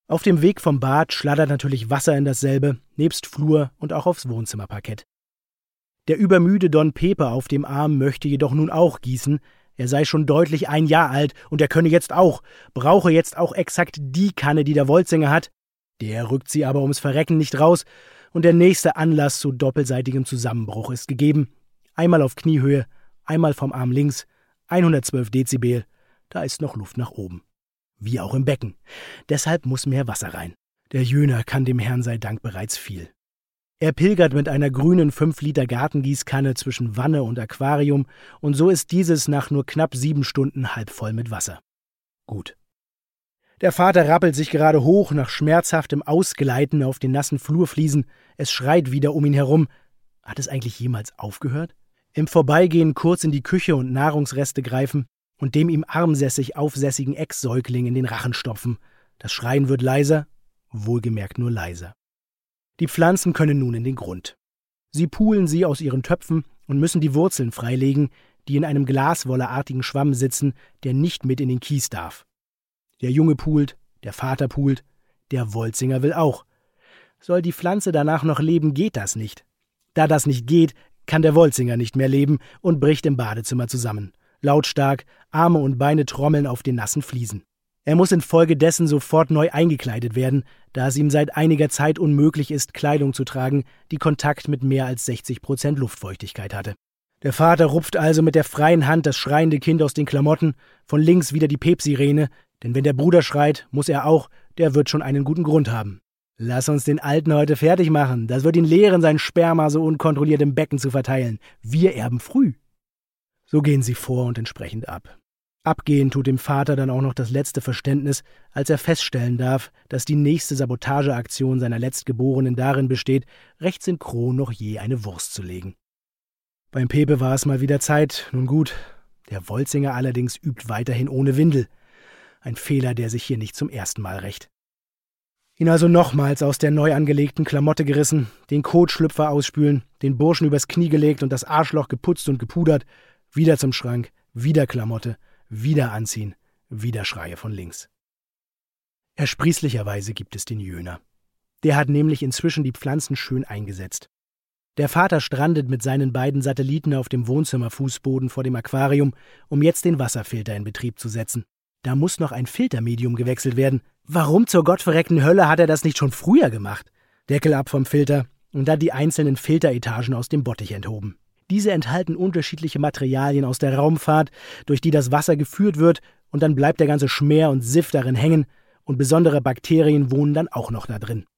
Auf dem Weg vom Bad schladdert natürlich Wasser in dasselbe, nebst Flur und auch aufs Wohnzimmerparkett. Der übermüde Don Pepe auf dem Arm möchte jedoch nun auch gießen. Er sei schon deutlich 1 Jahr alt und er könne jetzt auch, brauche jetzt auch exakt die Kanne, die der Wolzinger hat. Der rückt sie aber ums Verrecken nicht raus und der nächste Anlass zu doppelseitigem Zusammenbruch ist gegeben. Einmal auf Kniehöhe, einmal vom Arm links, 112 Dezibel, da ist noch Luft nach oben. Wie auch im Becken. Deshalb muss mehr Wasser rein. Der Jöner kann dem Herrn sei Dank bereits viel. Er pilgert mit einer grünen 5-Liter Gartengießkanne zwischen Wanne und Aquarium und so ist dieses nach nur knapp 7 Stunden halb voll mit Wasser. Gut. Der Vater rappelt sich gerade hoch nach schmerzhaftem Ausgleiten auf den nassen Flurfliesen. Es schreit wieder um ihn herum. Hat es eigentlich jemals aufgehört? Im Vorbeigehen kurz in die Küche und Nahrungsreste greifen und dem ihm armsässig aufsässigen Ex-Säugling in den Rachen stopfen. Das Schreien wird leiser, wohlgemerkt nur leiser. Die Pflanzen können nun in den Grund. Sie pulen sie aus ihren Töpfen und müssen die Wurzeln freilegen, die in einem glaswolleartigen Schwamm sitzen, der nicht mit in den Kies darf. Der Junge pult, der Vater pult, der Wolzinger will auch. Soll die Pflanze danach noch leben, geht das nicht. Da das nicht geht, kann der Wolzinger nicht mehr leben und bricht im Badezimmer zusammen. Lautstark, Arme und Beine trommeln auf den nassen Fliesen. Er muss infolgedessen sofort neu eingekleidet werden, da es ihm seit einiger Zeit unmöglich ist, Kleidung zu tragen, die Kontakt mit mehr als 60% Luftfeuchtigkeit hatte. Der Vater rupft also mit der freien Hand das schreiende Kind aus den Klamotten, von links wieder die Pepsirene, denn wenn der Bruder schreit, muss er auch, der wird schon einen guten Grund haben. Lass uns den Alten heute fertig machen, das wird ihn lehren, sein Sperma so unkontrolliert im Becken zu verteilen. Wir erben früh. So gehen sie vor und entsprechend ab. Abgehen tut dem Vater dann auch noch das letzte Verständnis, als er feststellen darf, dass die nächste Sabotageaktion seiner Letztgeborenen darin besteht, recht synchron noch je eine Wurst zu legen. Beim Pepe war es mal wieder Zeit, nun gut, der Wolzinger allerdings übt weiterhin ohne Windel. Ein Fehler, der sich hier nicht zum ersten Mal rächt. Ihn also nochmals aus der neu angelegten Klamotte gerissen, den Kotschlüpfer ausspülen, den Burschen übers Knie gelegt und das Arschloch geputzt und gepudert, wieder zum Schrank, wieder Klamotte, wieder anziehen, wieder Schreie von links. Ersprießlicherweise gibt es den Jöner. Der hat nämlich inzwischen die Pflanzen schön eingesetzt. Der Vater strandet mit seinen beiden Satelliten auf dem Wohnzimmerfußboden vor dem Aquarium, um jetzt den Wasserfilter in Betrieb zu setzen. Da muss noch ein Filtermedium gewechselt werden. Warum zur gottverreckten Hölle hat er das nicht schon früher gemacht? Deckel ab vom Filter und dann die einzelnen Filteretagen aus dem Bottich enthoben. Diese enthalten unterschiedliche Materialien aus der Raumfahrt, durch die das Wasser geführt wird, und dann bleibt der ganze Schmer und Siff darin hängen, und besondere Bakterien wohnen dann auch noch da drin.